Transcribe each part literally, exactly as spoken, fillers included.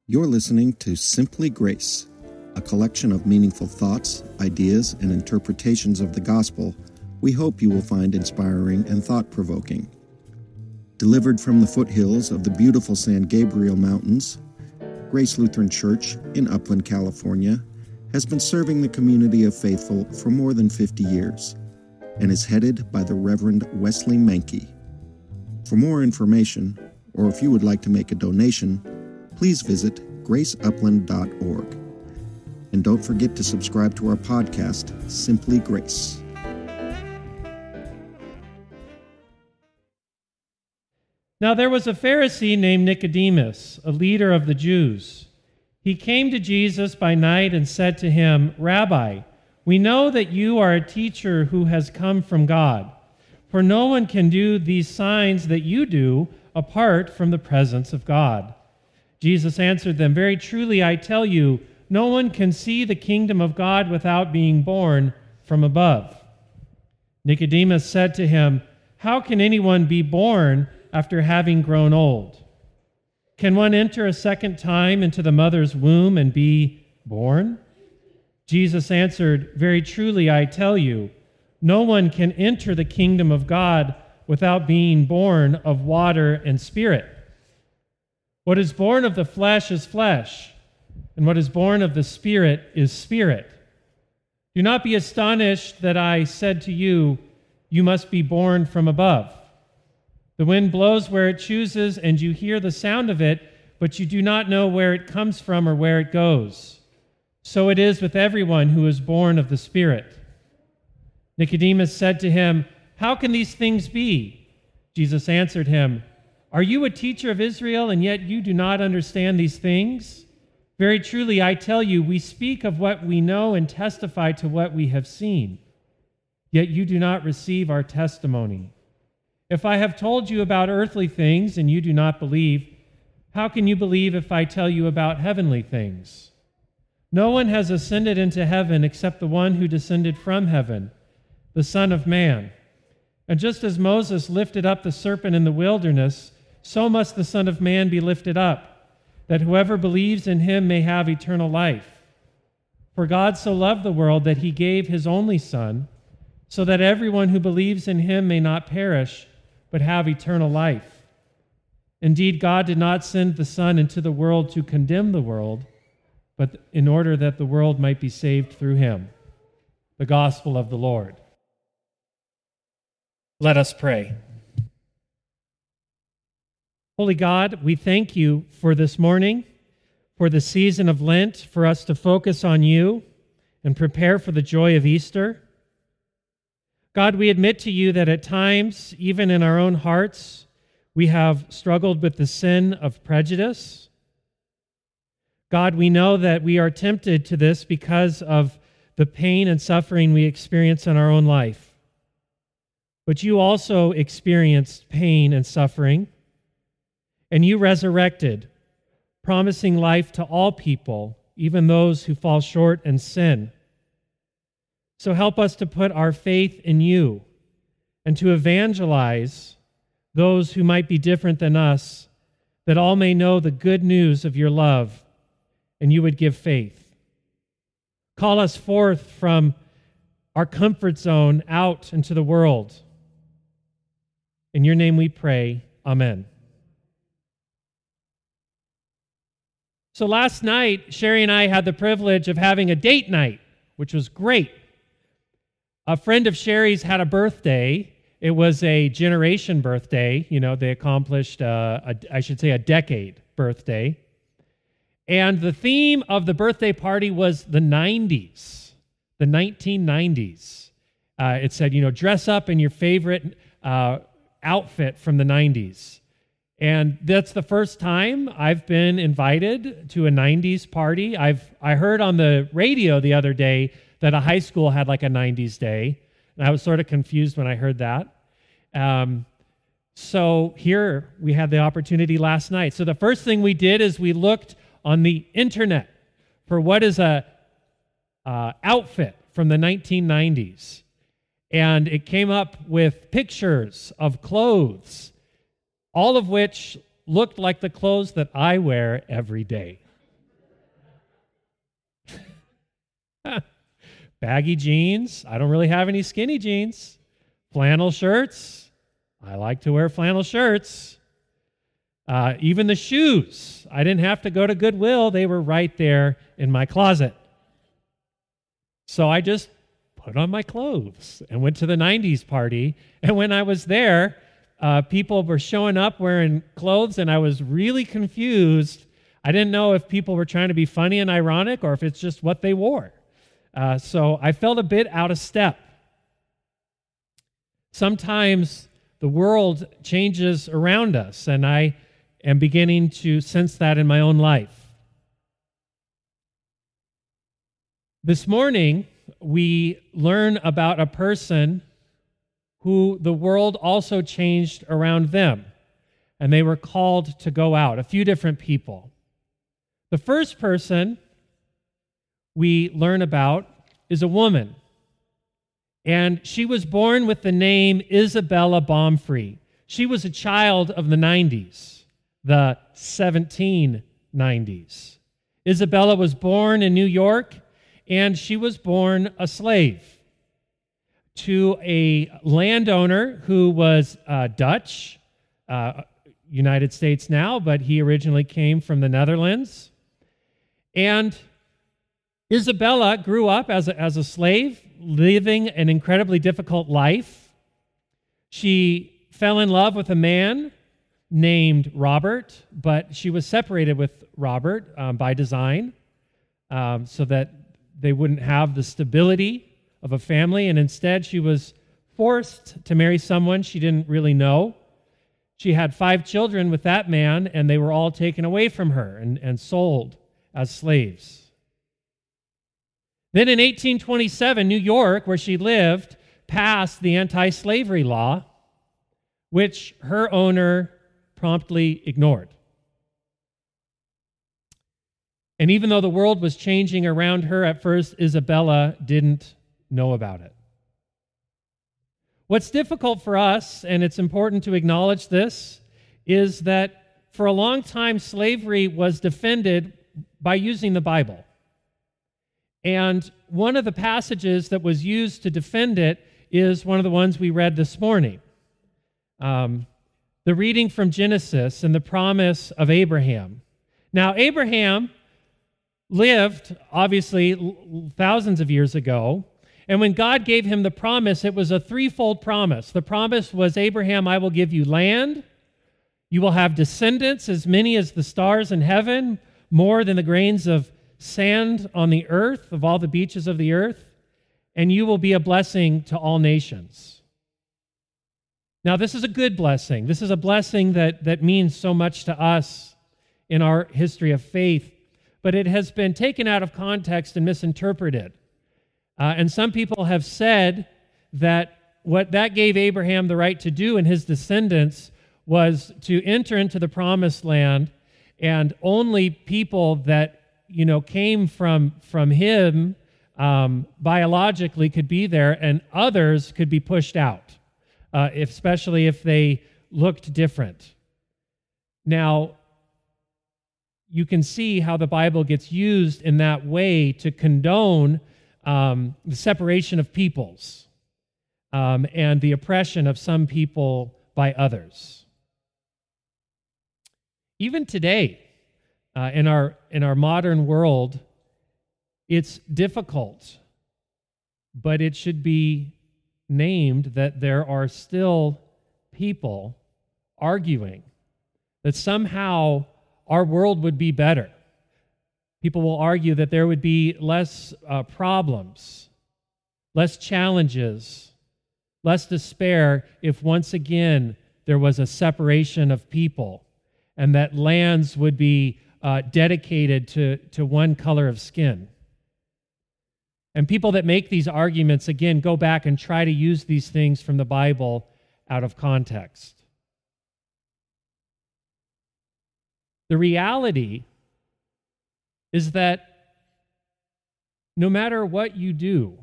You're listening to Simply Grace, a collection of meaningful thoughts, ideas, and interpretations of the gospel we hope you will find inspiring and thought-provoking. Delivered from the foothills of the beautiful San Gabriel Mountains, Grace Lutheran Church in Upland, California, has been serving the community of faithful for more than fifty years and is headed by the Reverend Wesley Mankey. For more information, or if you would like to make a donation, please visit grace upland dot org. And don't forget to subscribe to our podcast, Simply Grace. Now there was a Pharisee named Nicodemus, a leader of the Jews. He came to Jesus by night and said to him, "Rabbi, we know that you are a teacher who has come from God, for no one can do these signs that you do apart from the presence of God." Jesus answered them, "Very truly I tell you, no one can see the kingdom of God without being born from above." Nicodemus said to him, "How can anyone be born after having grown old? Can one enter a second time into the mother's womb and be born?" Jesus answered, "Very truly I tell you, no one can enter the kingdom of God without being born of water and spirit. What is born of the flesh is flesh, and what is born of the Spirit is spirit. Do not be astonished that I said to you, you must be born from above. The wind blows where it chooses, and you hear the sound of it, but you do not know where it comes from or where it goes. So it is with everyone who is born of the Spirit." Nicodemus said to him, "How can these things be?" Jesus answered him, "Are you a teacher of Israel, and yet you do not understand these things? Very truly, I tell you, we speak of what we know and testify to what we have seen. Yet you do not receive our testimony. If I have told you about earthly things and you do not believe, how can you believe if I tell you about heavenly things? No one has ascended into heaven except the one who descended from heaven, the Son of Man. And just as Moses lifted up the serpent in the wilderness, so must the Son of Man be lifted up, that whoever believes in him may have eternal life. For God so loved the world that he gave his only Son, so that everyone who believes in him may not perish, but have eternal life. Indeed, God did not send the Son into the world to condemn the world, but in order that the world might be saved through him." The Gospel of the Lord. Let us pray. Holy God, we thank you for this morning, for the season of Lent, for us to focus on you and prepare for the joy of Easter. God, we admit to you that at times, even in our own hearts, we have struggled with the sin of prejudice. God, we know that we are tempted to this because of the pain and suffering we experience in our own life. But you also experienced pain and suffering, and you resurrected, promising life to all people, even those who fall short and sin. So help us to put our faith in you and to evangelize those who might be different than us, that all may know the good news of your love and you would give faith. Call us forth from our comfort zone out into the world. In your name we pray, amen. So last night, Sherry and I had the privilege of having a date night, which was great. A friend of Sherry's had a birthday. It was a generation birthday. You know, they accomplished, uh, a, I should say, a decade birthday. And the theme of the birthday party was the nineties, the nineteen nineties. Uh, it said, you know, dress up in your favorite uh, outfit from the nineties. And that's the first time I've been invited to a nineties party. I've I heard on the radio the other day that a high school had like a nineties day, and I was sort of confused when I heard that. Um, so here we had the opportunity last night. So the first thing we did is we looked on the internet for what is a uh, outfit from the nineteen nineties. And it came up with pictures of clothes, all of which looked like the clothes that I wear every day. Baggy jeans. I don't really have any skinny jeans. Flannel shirts. I like to wear flannel shirts. Uh, even the shoes. I didn't have to go to Goodwill. They were right there in my closet. So I just put on my clothes and went to the nineties party. And when I was there, uh, people were showing up wearing clothes, and I was really confused. I didn't know if people were trying to be funny and ironic or if it's just what they wore. Uh, so I felt a bit out of step. Sometimes the world changes around us, and I am beginning to sense that in my own life. This morning, we learn about a person who the world also changed around them, and they were called to go out, a few different people. The first person we learn about is a woman, and she was born with the name Isabella Baumfree. She was a child of the nineties, the seventeen nineties. Isabella was born in New York, and she was born a slave to a landowner who was uh, Dutch, uh, United States now, but he originally came from the Netherlands. And Isabella grew up as a, as a slave, living an incredibly difficult life. She fell in love with a man named Robert, but she was separated with Robert um, by design um, so that they wouldn't have the stability of a family, and instead she was forced to marry someone she didn't really know. She had five children with that man, and they were all taken away from her and, and sold as slaves. Then in eighteen twenty-seven, New York, where she lived, passed the anti-slavery law, which her owner promptly ignored. And even though the world was changing around her at first, Isabella didn't know about it. What's difficult for us, and it's important to acknowledge this, is that for a long time slavery was defended by using the Bible. And one of the passages that was used to defend it is one of the ones we read this morning. Um, the reading from Genesis and the promise of Abraham. Now, Abraham lived, obviously, thousands of years ago, and when God gave him the promise, it was a threefold promise. The promise was, Abraham, I will give you land, you will have descendants as many as the stars in heaven, more than the grains of sand on the earth, of all the beaches of the earth, and you will be a blessing to all nations. Now, this is a good blessing. This is a blessing that, that means so much to us in our history of faith, but it has been taken out of context and misinterpreted. Uh, and some people have said that what that gave Abraham the right to do and his descendants was to enter into the promised land, and only people that, you know, came from, from him um, biologically could be there, and others could be pushed out, uh, if, especially if they looked different. Now, you can see how the Bible gets used in that way to condone um, the separation of peoples um, and the oppression of some people by others. Even today, uh, in our in our modern world, it's difficult, but it should be named that there are still people arguing that somehow our world would be better. People will argue that there would be less uh, problems, less challenges, less despair if once again there was a separation of people, and that lands would be uh, dedicated to, to one color of skin. And people that make these arguments, again, go back and try to use these things from the Bible out of context. The reality is that no matter what you do,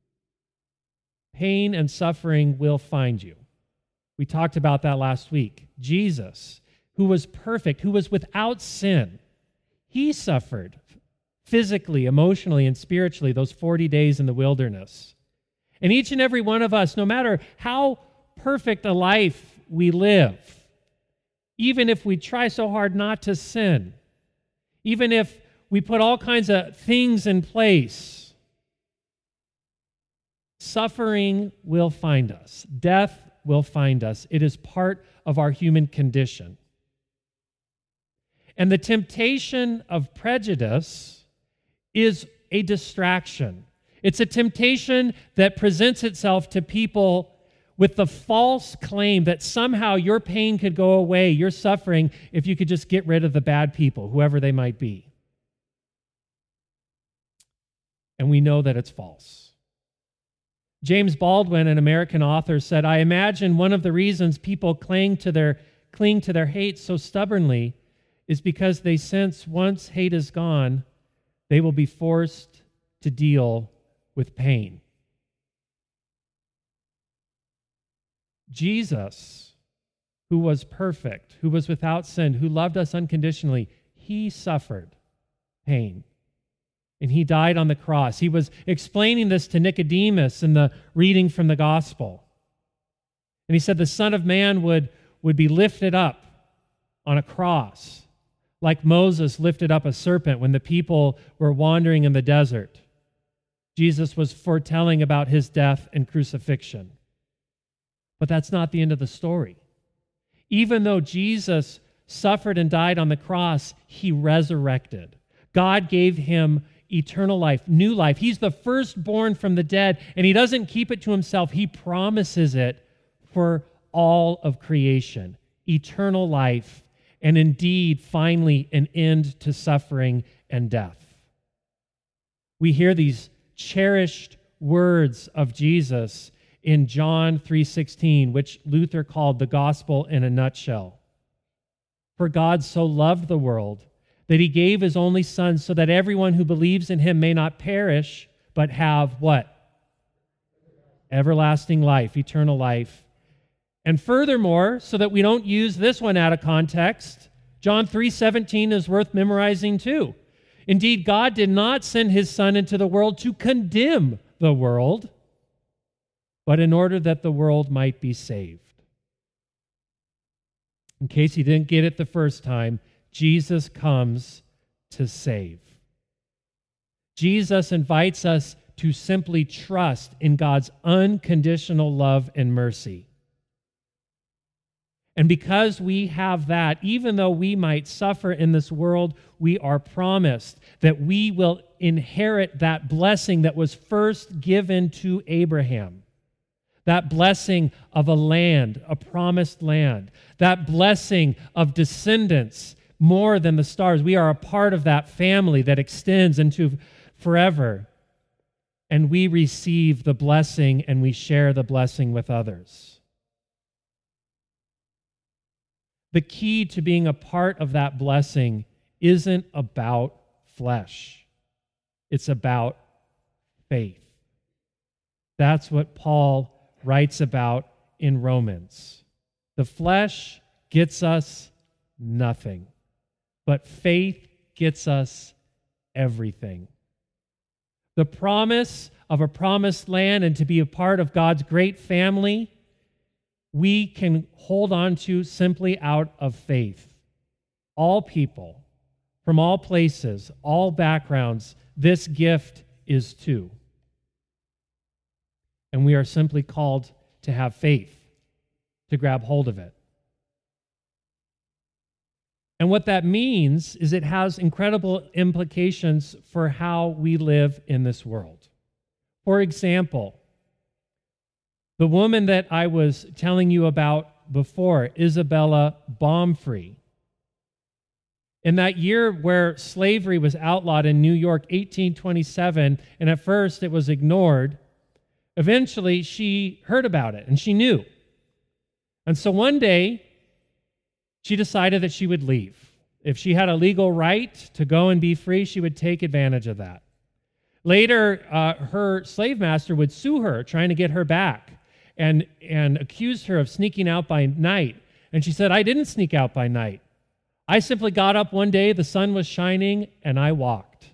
pain and suffering will find you. We talked about that last week. Jesus, who was perfect, who was without sin, he suffered physically, emotionally, and spiritually, those forty days in the wilderness. And each and every one of us, no matter how perfect a life we live, even if we try so hard not to sin, even if we put all kinds of things in place, suffering will find us. Death will find us. It is part of our human condition. And the temptation of prejudice is a distraction. It's a temptation that presents itself to people with the false claim that somehow your pain could go away, your suffering, if you could just get rid of the bad people, whoever they might be. And we know that it's false. James Baldwin, an American author, said, "I imagine one of the reasons people cling to their cling to their hate so stubbornly is because they sense once hate is gone, they will be forced to deal with pain." Jesus, who was perfect, who was without sin, who loved us unconditionally, he suffered pain. And he died on the cross. He was explaining this to Nicodemus in the reading from the gospel. And he said the Son of Man would, would be lifted up on a cross, like Moses lifted up a serpent when the people were wandering in the desert. Jesus was foretelling about his death and crucifixion. But that's not the end of the story. Even though Jesus suffered and died on the cross, he resurrected. God gave him eternal life, new life. He's the firstborn from the dead, and he doesn't keep it to himself. He promises it for all of creation, eternal life, and indeed, finally, an end to suffering and death. We hear these cherished words of Jesus in John three sixteen, which Luther called the gospel in a nutshell. For God so loved the world that he gave his only Son so that everyone who believes in him may not perish, but have what? Everlasting life, eternal life. And furthermore, so that we don't use this one out of context, John three seventeen is worth memorizing too. Indeed, God did not send his Son into the world to condemn the world, but in order that the world might be saved. In case you didn't get it the first time, Jesus comes to save. Jesus invites us to simply trust in God's unconditional love and mercy. And because we have that, even though we might suffer in this world, we are promised that we will inherit that blessing that was first given to Abraham. That blessing of a land, a promised land. That blessing of descendants more than the stars. We are a part of that family that extends into forever. And we receive the blessing and we share the blessing with others. The key to being a part of that blessing isn't about flesh. It's about faith. That's what Paul writes about in Romans. The flesh gets us nothing, but faith gets us everything. The promise of a promised land and to be a part of God's great family, we can hold on to simply out of faith. All people, from all places, all backgrounds, this gift is too. And we are simply called to have faith, to grab hold of it. And what that means is it has incredible implications for how we live in this world. For example, the woman that I was telling you about before, Isabella Baumfree, in that year where slavery was outlawed in New York, eighteen twenty-seven, and at first it was ignored, eventually she heard about it and she knew. And so one day, she decided that she would leave. If she had a legal right to go and be free, she would take advantage of that. Later, uh, her slave master would sue her, trying to get her back, and, and accused her of sneaking out by night. And she said, "I didn't sneak out by night. I simply got up one day, the sun was shining, and I walked.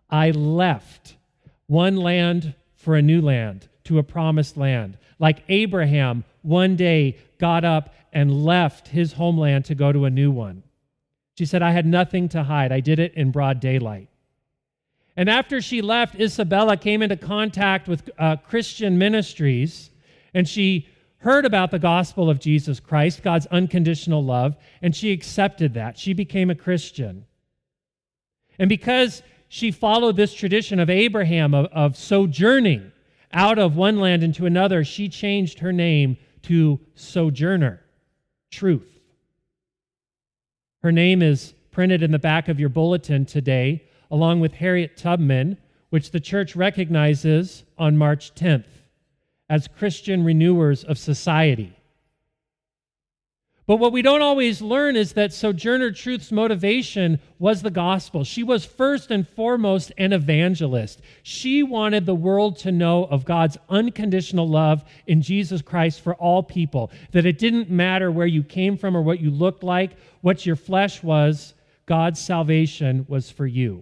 I left one land for a new land, to a promised land. Like Abraham one day got up and left his homeland to go to a new one. She said, I had nothing to hide. I did it in broad daylight. And after she left, Isabella came into contact with uh, Christian ministries, and she heard about the gospel of Jesus Christ, God's unconditional love, and she accepted that. She became a Christian. And because she followed this tradition of Abraham, of, of sojourning out of one land into another, she changed her name to Sojourner, Truth. Her name is printed in the back of your bulletin today, along with Harriet Tubman, which the church recognizes on March tenth as Christian renewers of society. But what we don't always learn is that Sojourner Truth's motivation was the gospel. She was first and foremost an evangelist. She wanted the world to know of God's unconditional love in Jesus Christ for all people, that it didn't matter where you came from or what you looked like, what your flesh was, God's salvation was for you.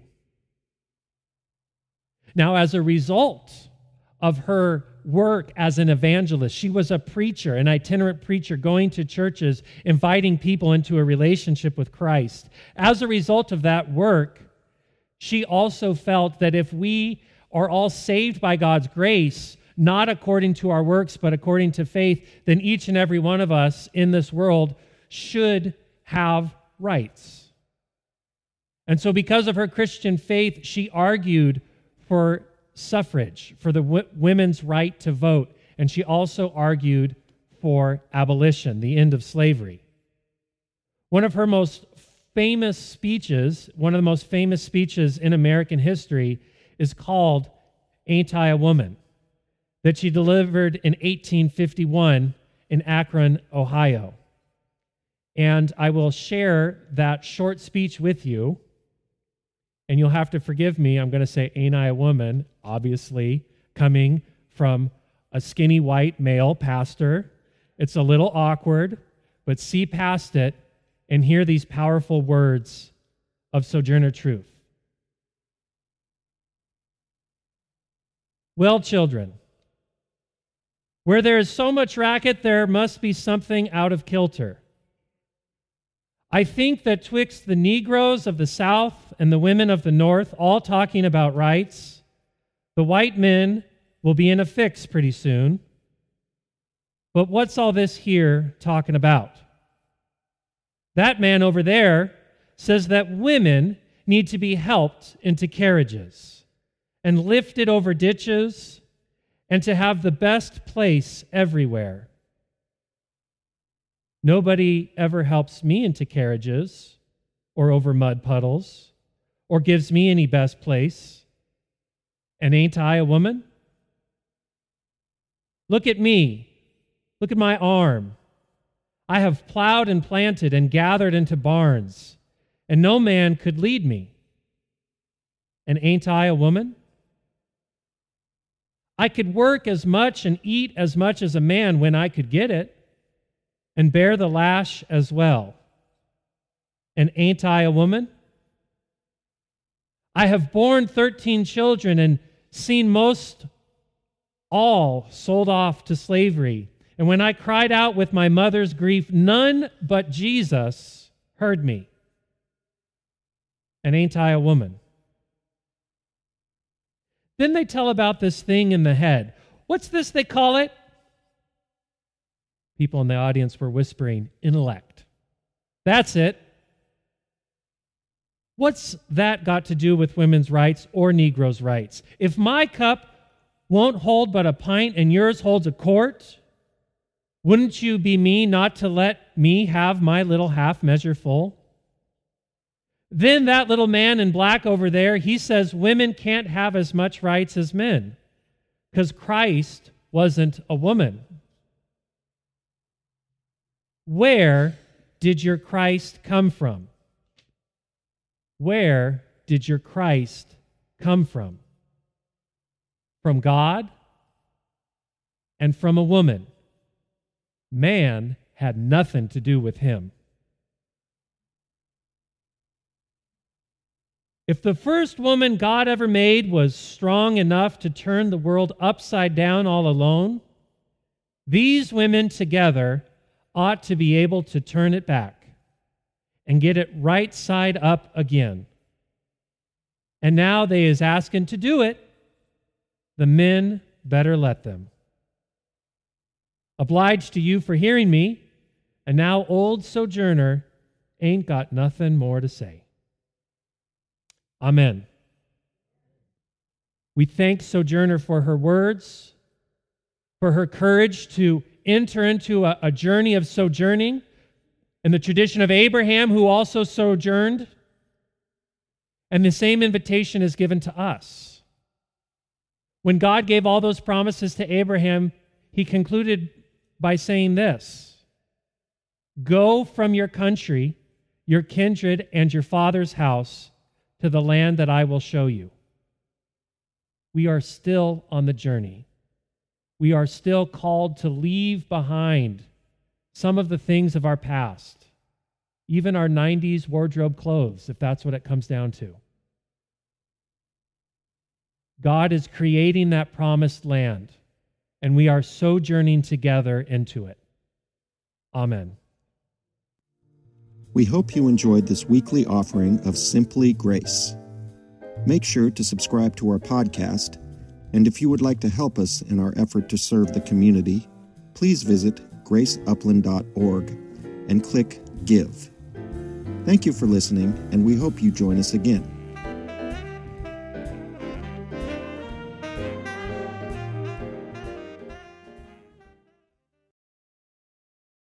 Now, as a result of her work as an evangelist, she was a preacher, an itinerant preacher, going to churches, inviting people into a relationship with Christ. As a result of that work, she also felt that if we are all saved by God's grace, not according to our works, but according to faith, then each and every one of us in this world should have rights. And so because of her Christian faith, she argued for suffrage, for the w- women's right to vote, and she also argued for abolition, the end of slavery. One of her most famous speeches, one of the most famous speeches in American history, is called Ain't I a Woman, that she delivered in eighteen fifty-one in Akron, Ohio. And I will share that short speech with you. And you'll have to forgive me. I'm going to say, ain't I a woman, obviously, coming from a skinny white male pastor. It's a little awkward, but see past it and hear these powerful words of Sojourner Truth. Well, children, where there is so much racket, there must be something out of kilter. I think that twixt the Negroes of the South and the women of the North all talking about rights, the white men will be in a fix pretty soon. But what's all this here talking about? That man over there says that women need to be helped into carriages and lifted over ditches and to have the best place everywhere. Nobody ever helps me into carriages or over mud puddles or gives me any best place. And ain't I a woman? Look at me. Look at my arm. I have plowed and planted and gathered into barns, and no man could lead me. And ain't I a woman? I could work as much and eat as much as a man when I could get it, and bear the lash as well. And ain't I a woman? I have borne thirteen children and seen most all sold off to slavery. And when I cried out with my mother's grief, none but Jesus heard me. And ain't I a woman? Then they tell about this thing in the head. What's this they call it? People in the audience were whispering, intellect. That's it. What's that got to do with women's rights or Negroes' rights? If my cup won't hold but a pint and yours holds a quart, wouldn't you be me not to let me have my little half measure full? Then that little man in black over there, he says women can't have as much rights as men because Christ wasn't a woman. Where did your Christ come from? Where did your Christ come from? From God and from a woman. Man had nothing to do with him. If the first woman God ever made was strong enough to turn the world upside down all alone, these women together ought to be able to turn it back and get it right side up again. And now they is asking to do it. The men better let them. Obliged to you for hearing me, and now old Sojourner ain't got nothing more to say. Amen. We thank Sojourner for her words, for her courage to enter into a, a journey of sojourning in the tradition of Abraham, who also sojourned. And the same invitation is given to us. When God gave all those promises to Abraham, he concluded by saying this: "Go from your country, your kindred, and your father's house to the land that I will show you." We are still on the journey. We are still called to leave behind some of the things of our past, even our nineties wardrobe clothes, if that's what it comes down to. God is creating that promised land, and we are sojourning together into it. Amen. We hope you enjoyed this weekly offering of Simply Grace. Make sure to subscribe to our podcast, and if you would like to help us in our effort to serve the community, please visit grace upland dot org and click Give. Thank you for listening, and we hope you join us again.